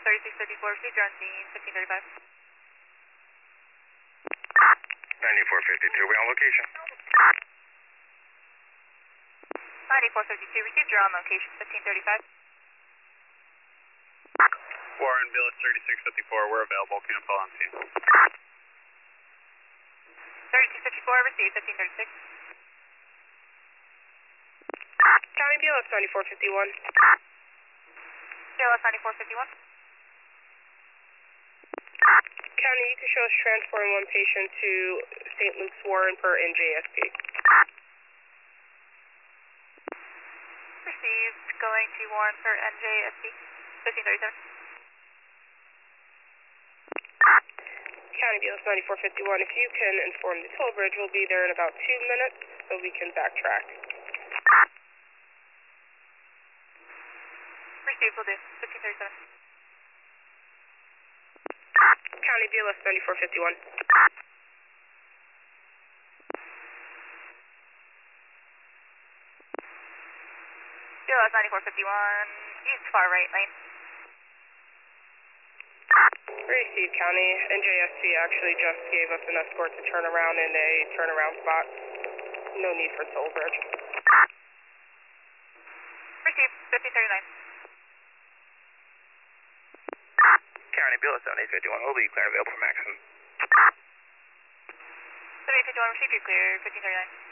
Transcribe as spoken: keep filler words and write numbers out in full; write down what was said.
thirty-six fifty-four, received, you're on scene, fifteen thirty-five. ninety-four fifty-two, we on location. ninety-four fifty-two, received, you're on location, fifteen thirty-five. Warren, Billis thirty-six fifty-four, we're available, cancel on scene. thirty-six fifty-four, received, fifteen thirty-six. County B L S ninety-four fifty-one. B L S ninety-four fifty-one. County, you can show us transporting one patient to Saint Luke's Warren per N J S P. Received, going to Warren per N J S P, fifteen thirty-seven. County B L S ninety-four fifty-one, if you can inform the toll bridge, we'll be there in about two minutes so we can backtrack. Received, will do, fifteen thirty-seven. County B L S ninety-four fifty-one. B L S ninety-four fifty-one, east far right lane. Received, County. N J S P actually just gave us an escort to turn around in a turnaround spot. No need for toll bridge. Received, fifteen thirty-nine. County, Billis seventy-eight fifty-one, will be clear available for maximum. seventy-eight fifty-one, received, you're clear, fifteen thirty-nine.